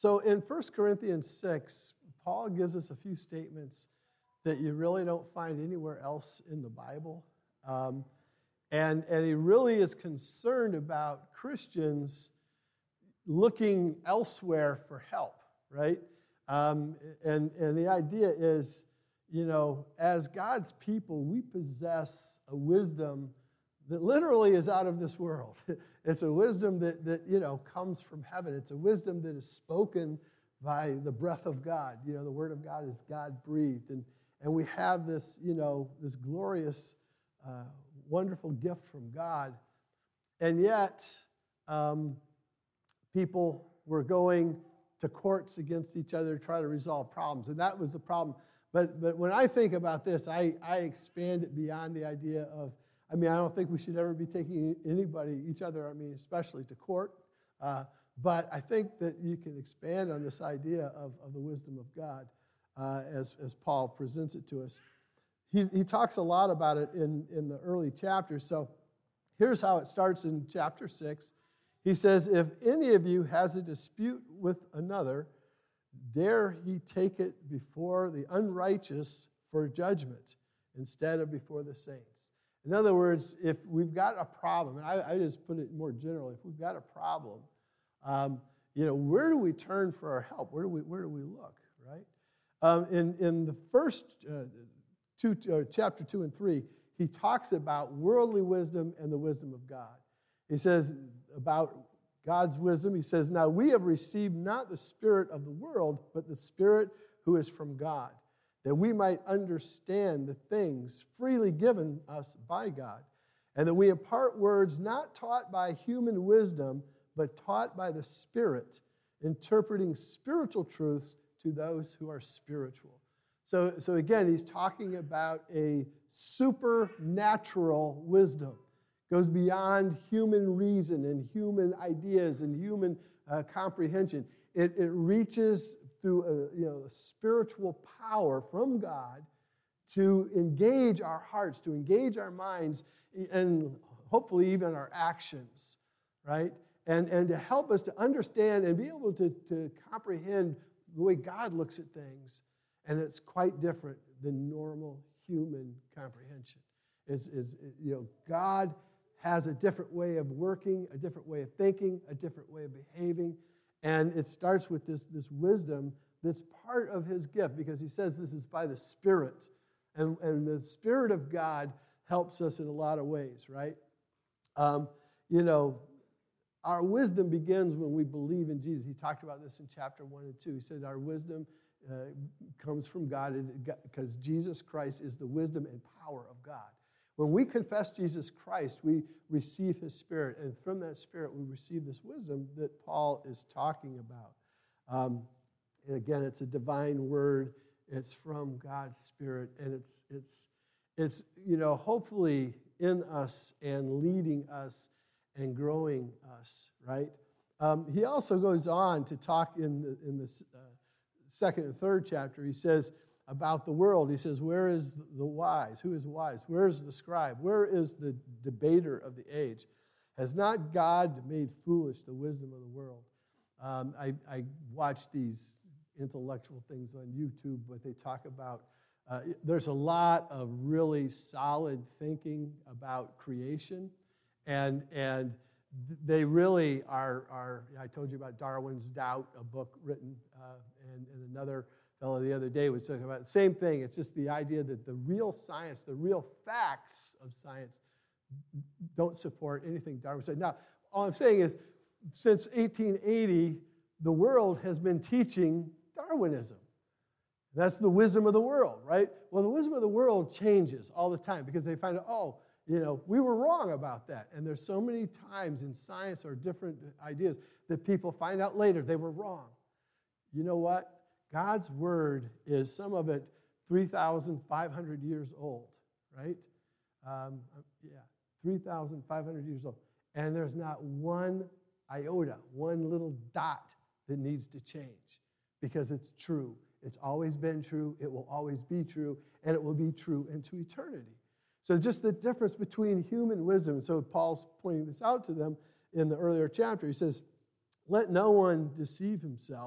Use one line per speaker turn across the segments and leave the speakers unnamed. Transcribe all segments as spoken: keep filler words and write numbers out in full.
So in First Corinthians six, Paul gives us a few statements that you really don't find anywhere else in the Bible. Um, and, and he really is concerned about Christians looking elsewhere for help, right? Um, and, and the idea is, you know, as God's people, we possess a wisdom that literally is out of this world. It's a wisdom that, that, you know, comes from heaven. It's a wisdom that is spoken by the breath of God. You know, the Word of God is God-breathed. And, and we have this, you know, this glorious, uh, wonderful gift from God. And yet, um, people were going to courts against each other to try to resolve problems. And that was the problem. But, but when I think about this, I, I expand it beyond the idea of, I mean, I don't think we should ever be taking anybody, each other, I mean, especially to court. Uh, but I think that you can expand on this idea of, of the wisdom of God uh, as, as Paul presents it to us. He, he talks a lot about it in, in the early chapters. So here's how it starts in chapter six. He says, if any of you has a dispute with another, dare he take it before the unrighteous for judgment instead of before the saints. In other words, if we've got a problem, and I, I just put it more generally, if we've got a problem, um, you know, where do we turn for our help? Where do we where do we look, right? Um, in in the first uh, two, uh, chapter two and three, he talks about worldly wisdom and the wisdom of God. He says about God's wisdom, he says, now we have received not the spirit of the world, but the Spirit who is from God, that we might understand the things freely given us by God, and that we impart words not taught by human wisdom, but taught by the Spirit, interpreting spiritual truths to those who are spiritual. So, so again, he's talking about a supernatural wisdom. Goes beyond human reason and human ideas and human uh, comprehension. It, it reaches through a, you know, a spiritual power from God to engage our hearts, to engage our minds, and hopefully even our actions, right? And, and to help us to understand and be able to, to comprehend the way God looks at things. And it's quite different than normal human comprehension. It's, it's it, you know, God has a different way of working, a different way of thinking, a different way of behaving. And it starts with this, this wisdom that's part of his gift, because he says this is by the Spirit. And, and the Spirit of God helps us in a lot of ways, right? Um, you know, our wisdom begins when we believe in Jesus. He talked about this in chapter one and two. He said our wisdom uh, comes from God because Jesus Christ is the wisdom and power of God. When we confess Jesus Christ, we receive his Spirit, and from that Spirit we receive this wisdom that Paul is talking about. Um, and again, it's a divine word. It's from God's Spirit, and it's it's it's you know hopefully in us and leading us and growing us, right? Um, he also goes on to talk in the in the uh, second and third chapter. He says about the world. He says, where is the wise? Who is wise? Where is the scribe? Where is the debater of the age? Has not God made foolish the wisdom of the world? Um, I, I watch these intellectual things on YouTube, but they talk about, uh, there's a lot of really solid thinking about creation, and and they really are, are I told you about Darwin's Doubt, a book written, uh, and, and another fellow the other day was talking about the same thing. It's just the idea that the real science, the real facts of science don't support anything Darwin said. Now, all I'm saying is, since eighteen eighty, the world has been teaching Darwinism. That's the wisdom of the world, right? Well, the wisdom of the world changes all the time because they find out, oh, you know, we were wrong about that. And there's so many times in science or different ideas that people find out later they were wrong. You know what? God's word is, some of it, three thousand five hundred years old, right? Um, yeah, three thousand five hundred years old. And there's not one iota, one little dot that needs to change because it's true. It's always been true. It will always be true. And it will be true into eternity. So just the difference between human wisdom. So Paul's pointing this out to them in the earlier chapter. He says, let no one deceive himself.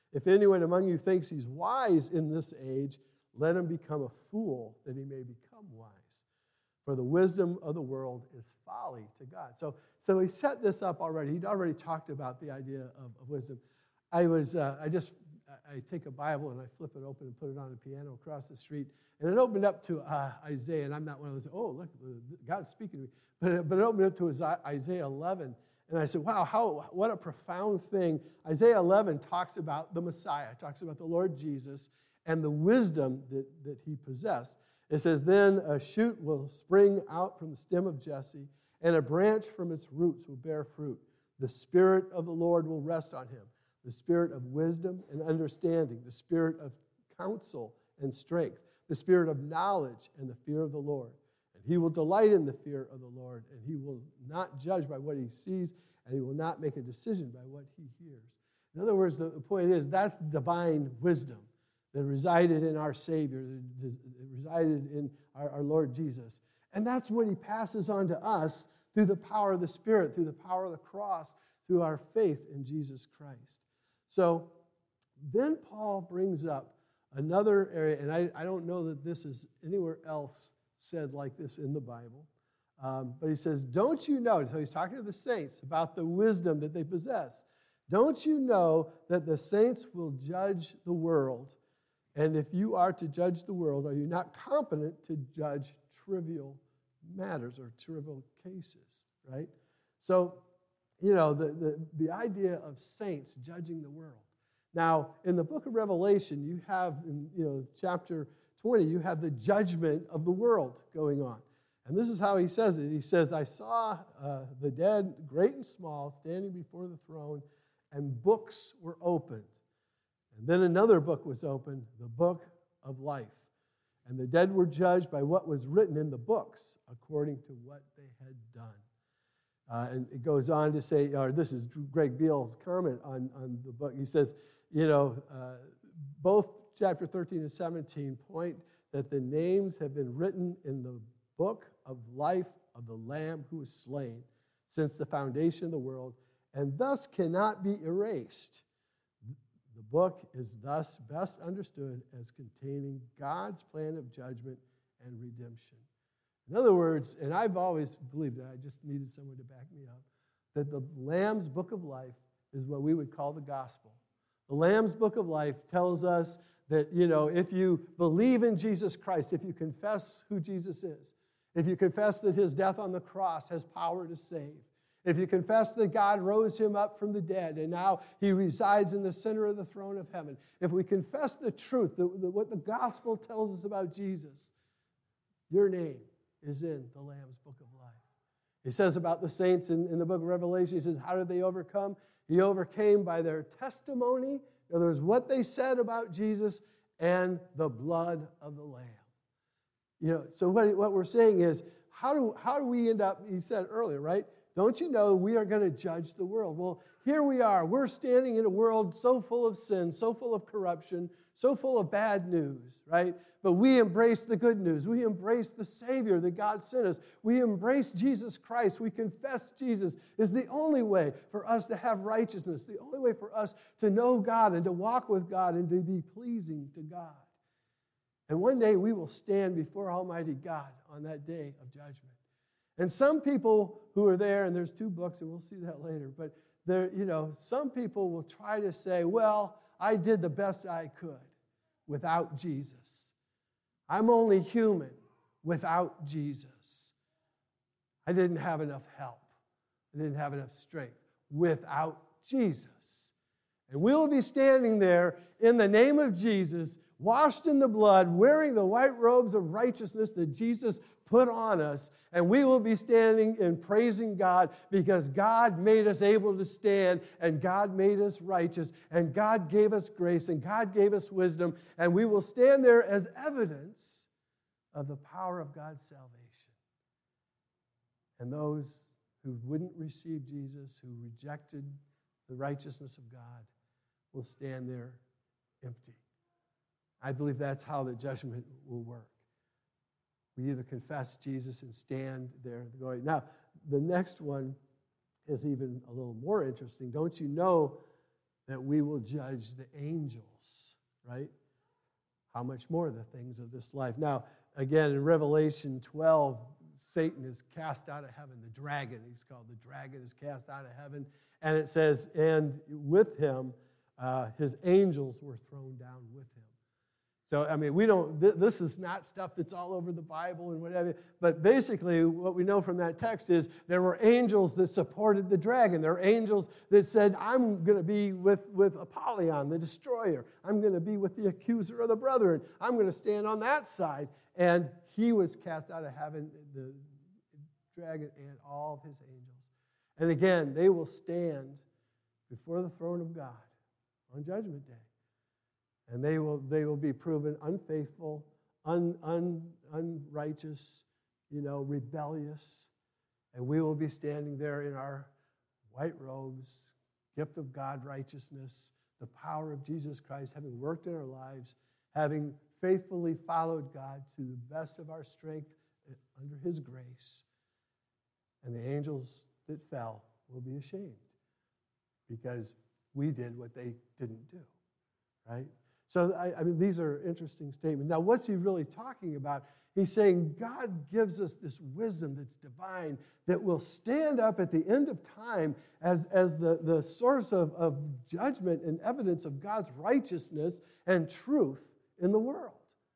If anyone among you thinks he's wise in this age, let him become a fool, that he may become wise. For the wisdom of the world is folly to God. So, so he set this up already. He'd already talked about the idea of, of wisdom. I was, uh, I just, I take a Bible and I flip it open and put it on the piano across the street, and it opened up to uh, Isaiah. And I'm not one of those, oh, look, God's speaking to me. But it, but it opened up to Isaiah eleven. And I said, wow, how what a profound thing. Isaiah eleven talks about the Messiah, talks about the Lord Jesus and the wisdom that, that he possessed. It says, then a shoot will spring out from the stem of Jesse, and a branch from its roots will bear fruit. The Spirit of the Lord will rest on him, the Spirit of wisdom and understanding, the Spirit of counsel and strength, the Spirit of knowledge and the fear of the Lord. And he will delight in the fear of the Lord, and he will not judge by what he sees, and he will not make a decision by what he hears. In other words, the, the point is, that's divine wisdom that resided in our Savior, that resided in our, our Lord Jesus. And that's what he passes on to us through the power of the Spirit, through the power of the cross, through our faith in Jesus Christ. So then Paul brings up another area, and I, I don't know that this is anywhere else said like this in the Bible, um, but he says, don't you know, so he's talking to the saints about the wisdom that they possess. Don't you know that the saints will judge the world? And if you are to judge the world, are you not competent to judge trivial matters or trivial cases, right? So, you know, the, the, the idea of saints judging the world. Now, in the book of Revelation, you have, in you know, chapter twenty, you have the judgment of the world going on. And this is how he says it. He says, I saw uh, the dead, great and small, standing before the throne, and books were opened. And then another book was opened, the book of life. And the dead were judged by what was written in the books, according to what they had done. Uh, and it goes on to say, or this is Greg Beale's comment on, on the book. He says, you know, uh, both chapter thirteen and seventeen point that the names have been written in the book of life of the Lamb who was slain since the foundation of the world, and thus cannot be erased. The book is thus best understood as containing God's plan of judgment and redemption. In other words, and I've always believed that, I just needed someone to back me up, that the Lamb's book of life is what we would call the gospel. The Lamb's book of life tells us that, you know, if you believe in Jesus Christ, if you confess who Jesus is, if you confess that his death on the cross has power to save, if you confess that God rose him up from the dead and now he resides in the center of the throne of heaven, if we confess the truth, the, the, what the gospel tells us about Jesus, your name is in the Lamb's book of life. He says about the saints in, in the book of Revelation, he says, how did they overcome? He overcame by their testimony, in other words, what they said about Jesus, and the blood of the Lamb. You know, so what, what we're saying is, how do, how do we end up, he said earlier, right? Don't you know we are going to judge the world? Well, here we are. We're standing in a world so full of sin, so full of corruption, so full of bad news, right? But we embrace the good news. We embrace the Savior that God sent us. We embrace Jesus Christ. We confess Jesus is the only way for us to have righteousness, the only way for us to know God and to walk with God and to be pleasing to God. And one day we will stand before Almighty God on that day of judgment. And some people who are there, and there's two books, and we'll see that later, but there, you know, some people will try to say, well, I did the best I could without Jesus. I'm only human without Jesus. I didn't have enough help. I didn't have enough strength without Jesus. And we'll be standing there in the name of Jesus, washed in the blood, wearing the white robes of righteousness that Jesus put on us, and we will be standing and praising God because God made us able to stand, and God made us righteous, and God gave us grace, and God gave us wisdom, and we will stand there as evidence of the power of God's salvation. And those who wouldn't receive Jesus, who rejected the righteousness of God, will stand there empty. I believe that's how the judgment will work. We either confess Jesus and stand there in the glory. Now, the next one is even a little more interesting. Don't you know that we will judge the angels, right? How much more the things of this life. Now, again, in Revelation twelve, Satan is cast out of heaven. The dragon, he's called the dragon, is cast out of heaven. And it says, and with him, uh, his angels were thrown down with him. So, I mean, we don't, th- this is not stuff that's all over the Bible and whatever. But basically, what we know from that text is there were angels that supported the dragon. There were angels that said, I'm going to be with, with Apollyon, the destroyer. I'm going to be with the accuser of the brethren. I'm going to stand on that side. And he was cast out of heaven, the dragon and all of his angels. And again, they will stand before the throne of God on Judgment Day. And they will, they will be proven unfaithful, un, un, unrighteous, you know, rebellious. And we will be standing there in our white robes, gift of God righteousness, the power of Jesus Christ, having worked in our lives, having faithfully followed God to the best of our strength under his grace. And the angels that fell will be ashamed because we did what they didn't do, right? So, I, I mean, these are interesting statements. Now, what's he really talking about? He's saying God gives us this wisdom that's divine that will stand up at the end of time as, as the, the source of, of judgment and evidence of God's righteousness and truth in the world.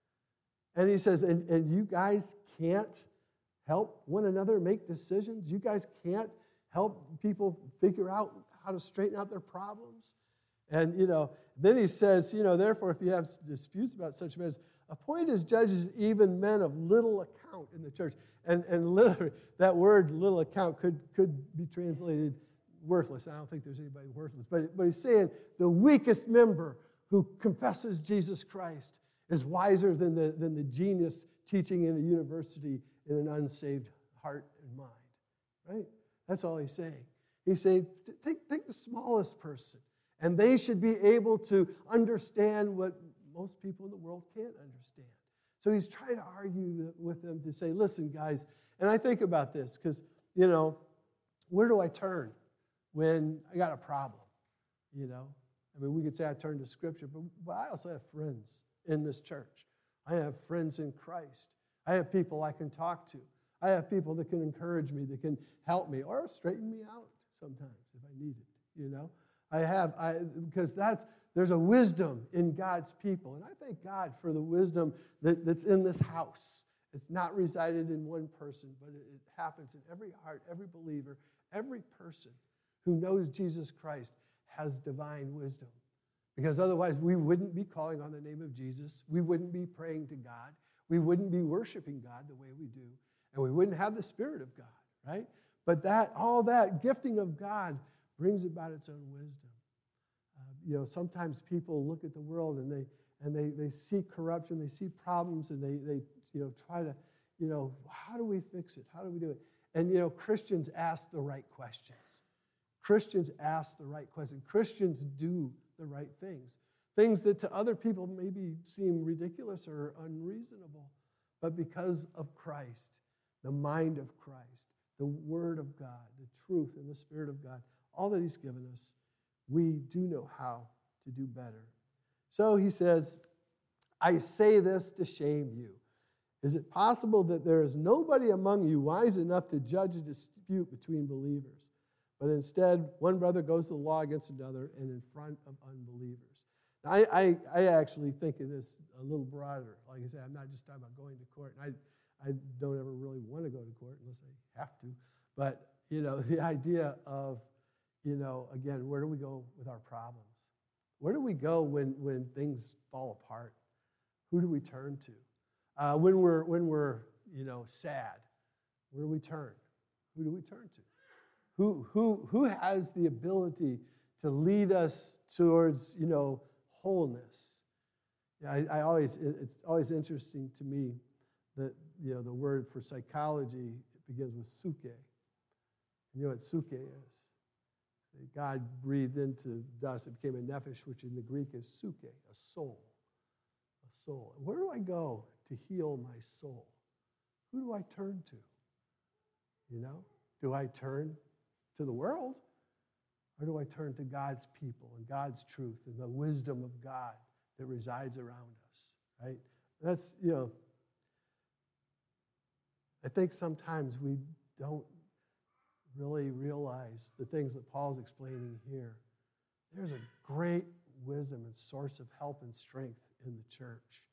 And he says, and, and you guys can't help one another make decisions? You guys can't help people figure out how to straighten out their problems? And, you know, then he says, you know, therefore, if you have disputes about such matters, appoint as judges even men of little account in the church. And, and literally, that word little account could, could be translated worthless. I don't think there's anybody worthless. But, but he's saying the weakest member who confesses Jesus Christ is wiser than the, than the genius teaching in a university in an unsaved heart and mind. Right? That's all he's saying. He's saying, take, take the smallest person. And they should be able to understand what most people in the world can't understand. So he's trying to argue with them to say, listen, guys, and I think about this because, you know, where do I turn when I got a problem? You know, I mean, we could say I turn to Scripture, but, but I also have friends in this church. I have friends in Christ. I have people I can talk to. I have people that can encourage me, that can help me, or straighten me out sometimes if I need it, you know. I have, I, because that's, there's a wisdom in God's people. And I thank God for the wisdom that, that's in this house. It's not resided in one person, but it, it happens in every heart, every believer, every person who knows Jesus Christ has divine wisdom. Because otherwise we wouldn't be calling on the name of Jesus. We wouldn't be praying to God. We wouldn't be worshiping God the way we do. And we wouldn't have the Spirit of God, right? But that, all that gifting of God brings about its own wisdom. Uh, you know, sometimes people look at the world and they and they, they see corruption, they see problems, and they, they you know try to, you know, how do we fix it? How do we do it? And you know, Christians ask the right questions. Christians ask the right questions. Christians do the right things. Things that to other people maybe seem ridiculous or unreasonable. But because of Christ, the mind of Christ, the Word of God, the truth and the Spirit of God, all that he's given us, we do know how to do better. So he says, I say this to shame you. Is it possible that there is nobody among you wise enough to judge a dispute between believers? But instead, one brother goes to the law against another and in front of unbelievers. Now, I, I, I actually think of this a little broader. Like I said, I'm not just talking about going to court. And I, I don't ever really want to go to court unless I have to. But, you know, the idea of, you know, again, where do we go with our problems? Where do we go when, when things fall apart? Who do we turn to? Uh, when we're, when we're, you know, sad, where do we turn? Who do we turn to? Who, who, who has the ability to lead us towards, you know, wholeness? Yeah, I, I always, it's always interesting to me that, you know, the word for psychology, it begins with suke. You know what suke is? God breathed into dust, it became a nephesh, which in the Greek is suke, a soul. A soul. Where do I go to heal my soul? Who do I turn to? You know? Do I turn to the world? Or do I turn to God's people and God's truth and the wisdom of God that resides around us, right? That's, you know, I think sometimes we don't really realize the things that Paul's explaining here. There's a great wisdom and source of help and strength in the church.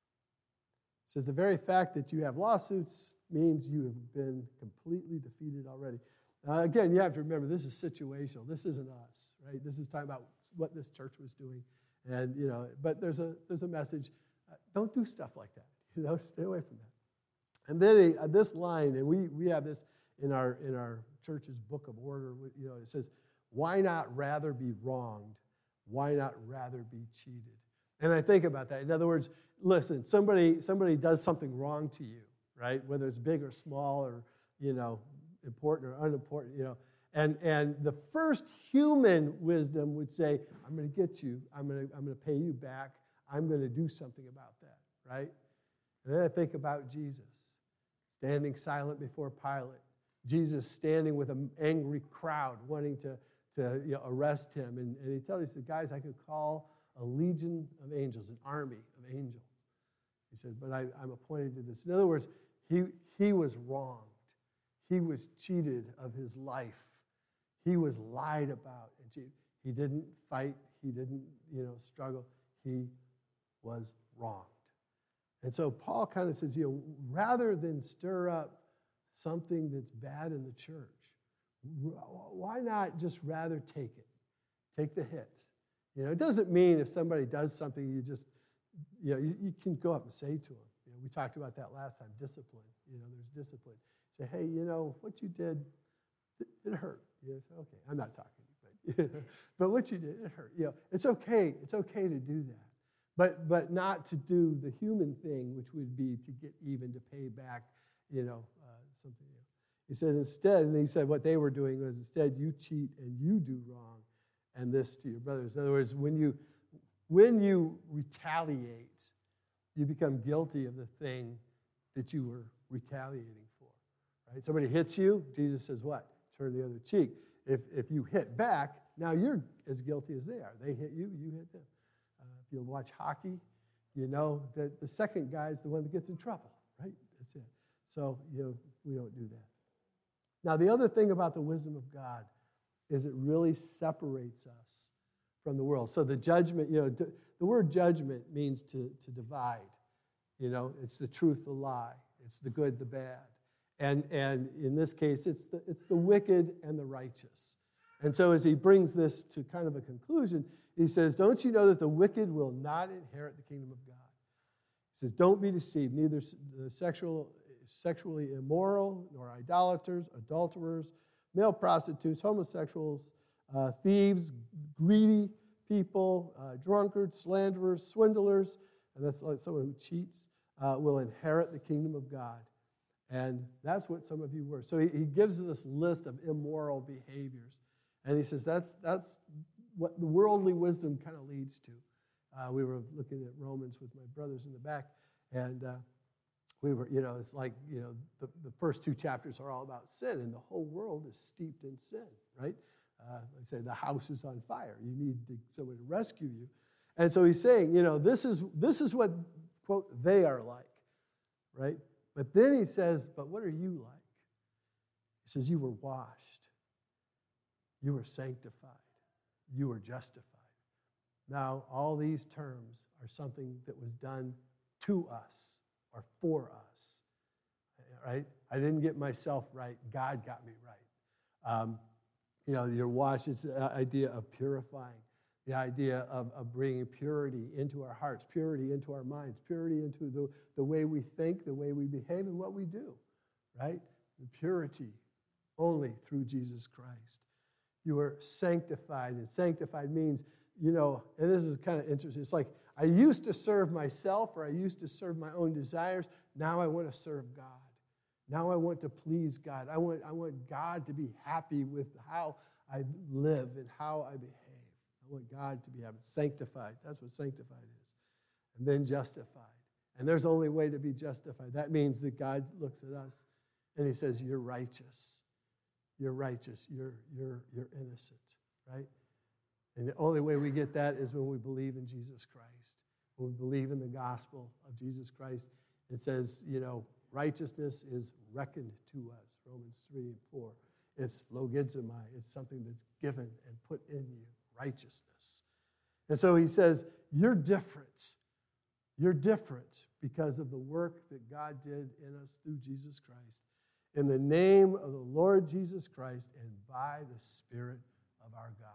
It says the very fact that you have lawsuits means you have been completely defeated already. Uh, again, you have to remember this is situational. This isn't us, right? This is talking about what this church was doing, and you know. But there's a there's a message. Uh, don't do stuff like that. You know, stay away from that. And then he, uh, this line, and we we have this in our in our church's book of order. You know, it says, "Why not rather be wronged? Why not rather be cheated?" And I think about that. In other words, listen, somebody somebody does something wrong to you, right? Whether it's big or small, or you know, important or unimportant, you know. And and the first human wisdom would say, I'm going to get you. I'm going to I'm going to pay you back. I'm going to do something about that, right? And then I think about Jesus standing silent before Pilate. Jesus standing with an angry crowd wanting to, to you know, arrest him. And, and he tells, he said, guys, I could call a legion of angels, an army of angels. He said, but I, I'm appointed to this. In other words, he, he was wronged. He was cheated of his life. He was lied about and cheated. He didn't fight. He didn't, you know, struggle. He was wronged. And so Paul kind of says, you know, rather than stir up something that's bad in the church, why not just rather take it? Take the hit. You know, it doesn't mean if somebody does something, you just, you know, you, you can go up and say to them. You know, we talked about that last time, discipline. You know, there's discipline. Say, hey, you know, what you did, it, it hurt. You know, say, okay, I'm not talking, but, but what you did, it hurt. You know, it's okay. It's okay to do that. But but not to do the human thing, which would be to get even, to pay back, you know, uh, something. You know. He said instead, and he said what they were doing was instead you cheat and you do wrong, and this to your brothers. In other words, when you when you retaliate, you become guilty of the thing that you were retaliating for. Right? Somebody hits you, Jesus says what? Turn the other cheek. If if you hit back, now you're as guilty as they are. They hit you, you hit them. If you watch hockey, you know that the second guy is the one that gets in trouble, right? That's it. So, you know, we don't do that. Now, the other thing about the wisdom of God is it really separates us from the world. So the judgment, you know, the word judgment means to, to divide. You know, it's the truth, the lie. It's the good, the bad. And, and in this case, it's the, it's the wicked and the righteous. And so as he brings this to kind of a conclusion, he says, don't you know that the wicked will not inherit the kingdom of God? He says, don't be deceived, neither the sexual, sexually immoral, nor idolaters, adulterers, male prostitutes, homosexuals, uh, thieves, greedy people, uh, drunkards, slanderers, swindlers, and that's like someone who cheats, uh, will inherit the kingdom of God. And that's what some of you were. So he, he gives this list of immoral behaviors. And he says that's that's what the worldly wisdom kind of leads to. Uh, we were looking at Romans with my brothers in the back, and uh, we were, you know, it's like, you know, the, the first two chapters are all about sin, and the whole world is steeped in sin, right? Uh, I say the house is on fire. You need to, someone to rescue you. And so he's saying, you know, this is this is what, quote, they are like, right? But then he says, but what are you like? He says, you were washed. You were sanctified. You were justified. Now, all these terms are something that was done to us or for us, right? I didn't get myself right. God got me right. Um, you know, you're washed. It's the idea of purifying, the idea of, of bringing purity into our hearts, purity into our minds, purity into the, the way we think, the way we behave, and what we do, right? The purity only through Jesus Christ. You were sanctified, and sanctified means, you know, and this is kind of interesting. It's like I used to serve myself, or I used to serve my own desires. Now I want to serve God. Now I want to please God. I want, I want God to be happy with how I live and how I behave. I want God to be happy. Sanctified. That's what sanctified is. And then justified. And there's only way to be justified. That means that God looks at us and he says, you're righteous. You're righteous. You're, you're, you're innocent. right? And the only way we get that is when we believe in Jesus Christ. When we believe in the gospel of Jesus Christ. It says, you know, righteousness is reckoned to us, Romans three and four. It's logizomai. It's something that's given and put in you, righteousness. And so he says, you're different. You're different because of the work that God did in us through Jesus Christ. In the name of the Lord Jesus Christ and by the Spirit of our God.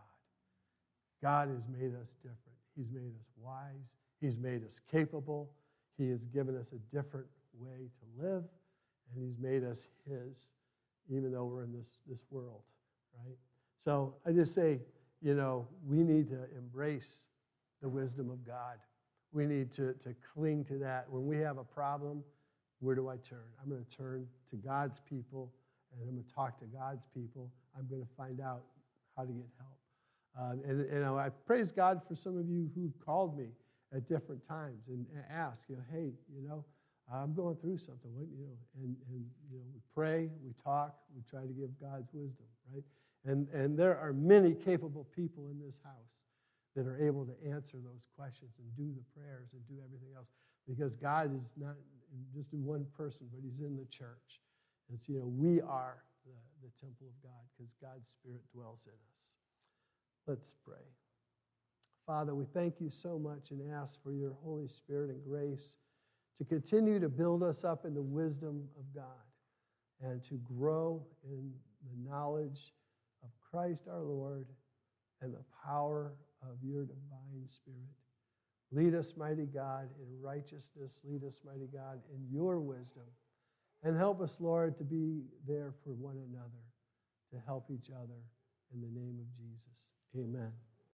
God has made us different. He's made us wise. He's made us capable. He has given us a different way to live. And he's made us his, even though we're in this, this world, right? So I just say, you know, we need to embrace the wisdom of God. We need to, to cling to that. When we have a problem, where do I turn? I'm going to turn to God's people, and I'm going to talk to God's people. I'm going to find out how to get help. Um, and, and you know, I praise God for some of you who've called me at different times and, and asked, you know, hey, you know, I'm going through something. What, you know, and, and you know, we pray, we talk, we try to give God's wisdom, right? And and there are many capable people in this house that are able to answer those questions and do the prayers and do everything else, because God is not just in one person, but he's in the church. It's, you know, we are the, the temple of God because God's Spirit dwells in us. Let's pray. Father, we thank you so much and ask for your Holy Spirit and grace to continue to build us up in the wisdom of God and to grow in the knowledge of Christ our Lord and the power of your divine Spirit. Lead us, mighty God, in righteousness. Lead us, mighty God, in your wisdom. And help us, Lord, to be there for one another, to help each other in the name of Jesus. Amen.